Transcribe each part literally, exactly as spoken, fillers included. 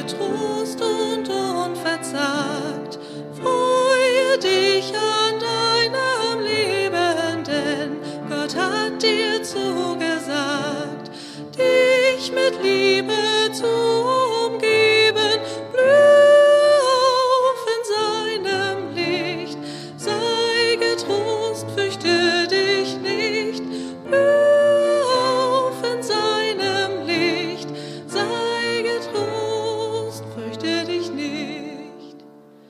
getrost und unverzagt. Freue dich an deinem Leben, denn Gott hat dir zugesagt, dich mit Liebe zu umgeben. Blühe auf in seinem Licht, sei getrost, fürchte dich nicht. Blühe auf in seinem Licht, sei getrost, fürchte dich nicht.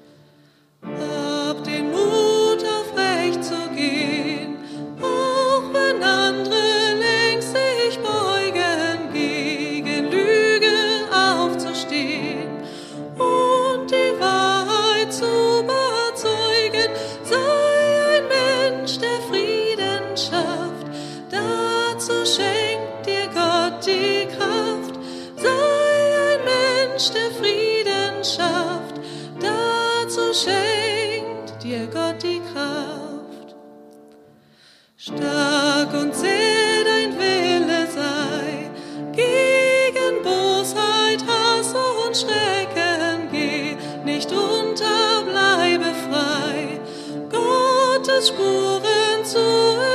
Hab den Mut, aufrecht zu gehen, auch wenn andere längst sich beugen, gegen Lüge aufzustehen und die Wahrheit zu überzeugen. Sei ein Mensch, der Frieden schafft, dazu schenkt dir Gott die Kraft. Sei ein Mensch, der Frieden schafft, dazu schenkt dir Gott die Kraft. Stark und sehr dein Wille sei, gegen Bosheit, Hass und Schrecken geh, nicht unter, bleibe frei, Gottes Spuren zu